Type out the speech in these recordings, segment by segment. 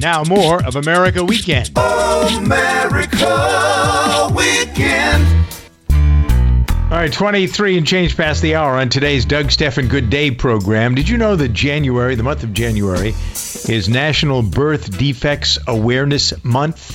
Now more of America Weekend. America Weekend. All right, 23 and change past the hour on today's Doug Stephan Good Day program. Did you know that January, the month of January, is National Birth Defects Awareness Month?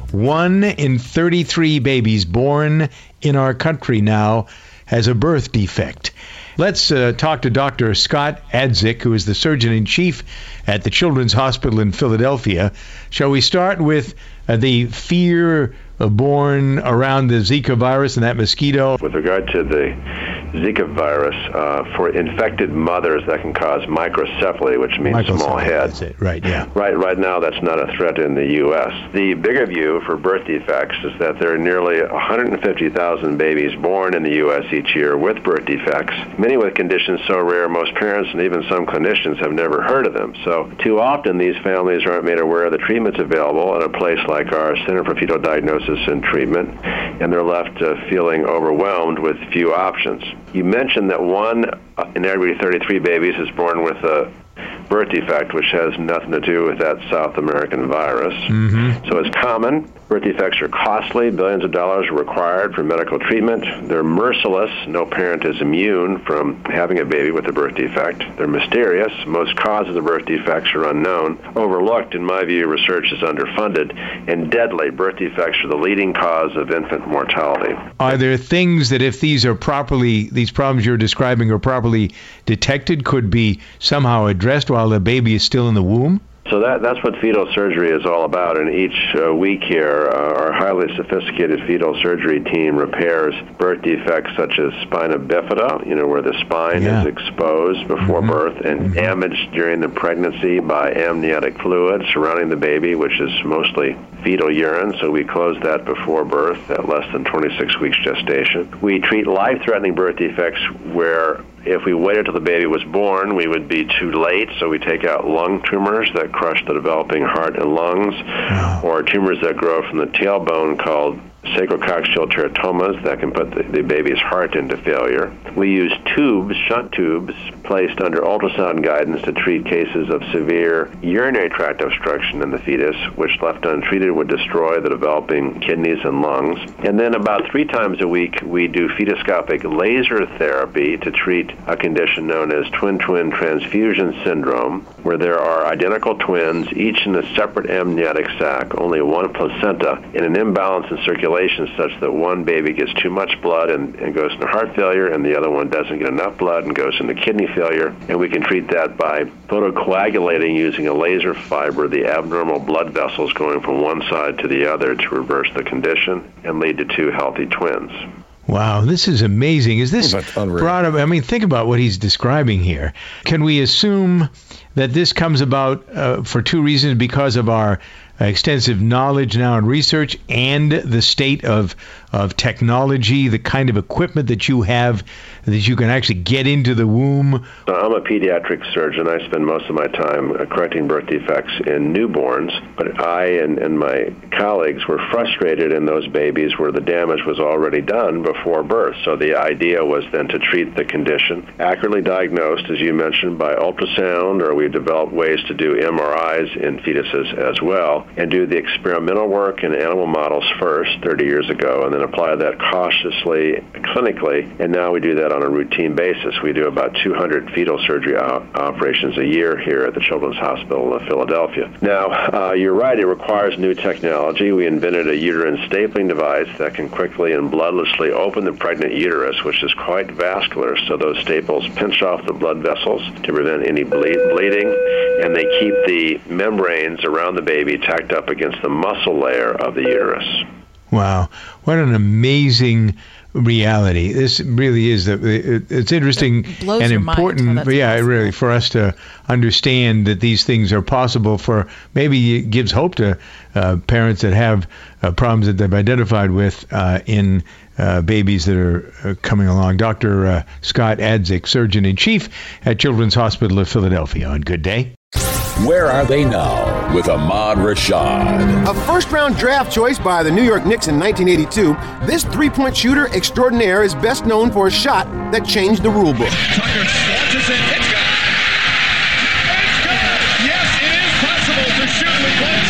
1 in 33 babies born in our country now has a birth defect. Let's talk to Dr. Scott Adzik, who is the Surgeon-in-Chief at the Children's Hospital in Philadelphia. Shall we start with the fear born around the Zika virus and that mosquito? With regard to the Zika virus, for infected mothers, that can cause microcephaly, which means small head. That's it. Right, yeah. Right now, that's not a threat in the U.S. The bigger view for birth defects is that there are nearly 150,000 babies born in the U.S. each year with birth defects, many with conditions so rare most parents and even some clinicians have never heard of them. So too often, these families aren't made aware of the treatments available at a place like our Center for Fetal Diagnosis and Treatment, and they're left feeling overwhelmed with few options. You mentioned that 1 in every 33 babies is born with a birth defect, which has nothing to do with that South American virus. Mm-hmm. So it's common. Birth defects are costly. Billions of dollars are required for medical treatment. They're merciless. No parent is immune from having a baby with a birth defect. They're mysterious. Most causes of birth defects are unknown. Overlooked, in my view, research is underfunded. And deadly. Birth defects are the leading cause of infant mortality. Are there things that if these problems you're describing are properly detected, could be somehow addressed while the baby is still in the womb? So that's what fetal surgery is all about. And each week here, our highly sophisticated fetal surgery team repairs birth defects such as spina bifida, where the spine is exposed before birth and damaged during the pregnancy by amniotic fluid surrounding the baby, which is mostly fetal urine. So we close that before birth at less than 26 weeks gestation. We treat life-threatening birth defects where if we waited till the baby was born, we would be too late. So we take out lung tumors that crush the developing heart and lungs, or tumors that grow from the tailbone called sacrococcygeal teratomas that can put the baby's heart into failure. We use shunt tubes, placed under ultrasound guidance to treat cases of severe urinary tract obstruction in the fetus, which left untreated would destroy the developing kidneys and lungs. And then about 3 times a week, we do fetoscopic laser therapy to treat a condition known as twin-twin transfusion syndrome, where there are identical twins, each in a separate amniotic sac, only one placenta, in an imbalance in circulation such that one baby gets too much blood and goes into heart failure, and the other one doesn't get enough blood and goes into kidney failure. And we can treat that by photocoagulating using a laser fiber the abnormal blood vessels going from one side to the other to reverse the condition and lead to 2 healthy twins. Wow, this is amazing. Is this brought up? I mean, think about what he's describing here. Can we assume that this comes about for 2 reasons? Because of our extensive knowledge now and research and the state of technology, the kind of equipment that you have, that you can actually get into the womb? I'm a pediatric surgeon. I spend most of my time correcting birth defects in newborns, but I and my colleagues were frustrated in those babies where the damage was already done before birth. So the idea was then to treat the condition, accurately diagnosed, as you mentioned, by ultrasound, or we developed ways to do MRIs in fetuses as well, and do the experimental work in animal models first 30 years ago, and then apply that cautiously clinically, and now we do that on a routine basis. We do about 200 fetal surgery operations a year here at the Children's Hospital of Philadelphia. Now, you're right, it requires new technology. We invented a uterine stapling device that can quickly and bloodlessly open the pregnant uterus, which is quite vascular, so those staples pinch off the blood vessels to prevent any bleeding, and they keep the membranes around the baby tacked up against the muscle layer of the uterus. Wow, what an amazing reality. This really is. It's interesting and important. Really, for us to understand that these things are possible. For maybe it gives hope to parents that have problems that they've identified with in babies that are coming along. Dr. Scott Adzik, Surgeon-in-Chief at Children's Hospital of Philadelphia, on Good Day. Where are they now with Ahmad Rashad? A first-round draft choice by the New York Knicks in 1982, this three-point shooter extraordinaire is best known for a shot that changed the rule book. Tucker launches it. It's good. It's good. Yes, it is possible to shoot with one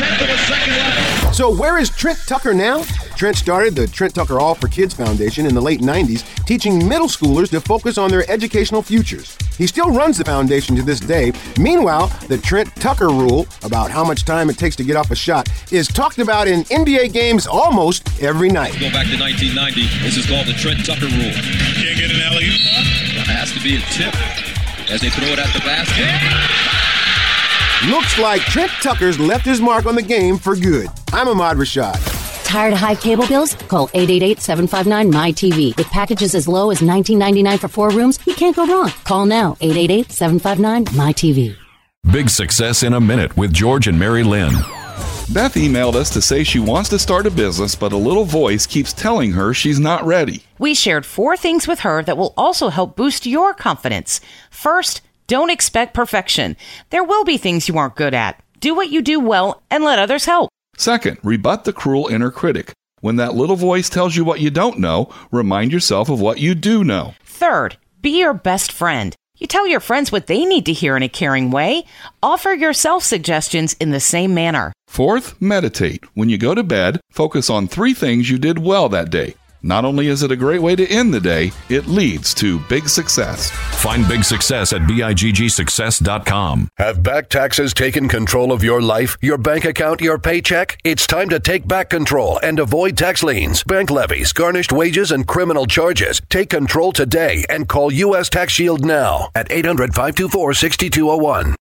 So where is Trent Tucker now? Trent started the Trent Tucker All for Kids Foundation in the late 90s, teaching middle schoolers to focus on their educational futures. He still runs the foundation to this day. Meanwhile, the Trent Tucker rule, about how much time it takes to get off a shot, is talked about in NBA games almost every night. Go back to 1990. This is called the Trent Tucker rule. Can't get an alley-oop. It has to be a tip as they throw it at the basket. Looks like Trent Tucker's left his mark on the game for good. I'm Ahmad Rashad. Tired of high cable bills? Call 888-759-MyTV. With packages as low as $19.99 for 4 rooms, you can't go wrong. Call now, 888-759-MyTV. Big Success in a Minute with George and Mary Lynn. Beth emailed us to say she wants to start a business, but a little voice keeps telling her she's not ready. We shared 4 things with her that will also help boost your confidence. First, don't expect perfection. There will be things you aren't good at. Do what you do well and let others help. Second, rebut the cruel inner critic. When that little voice tells you what you don't know, remind yourself of what you do know. Third, be your best friend. You tell your friends what they need to hear in a caring way. Offer yourself suggestions in the same manner. Fourth, meditate. When you go to bed, focus on 3 things you did well that day. Not only is it a great way to end the day, it leads to big success. Find Big Success at BIGGsuccess.com. Have back taxes taken control of your life, your bank account, your paycheck? It's time to take back control and avoid tax liens, bank levies, garnished wages, and criminal charges. Take control today and call U.S. Tax Shield now at 800-524-6201.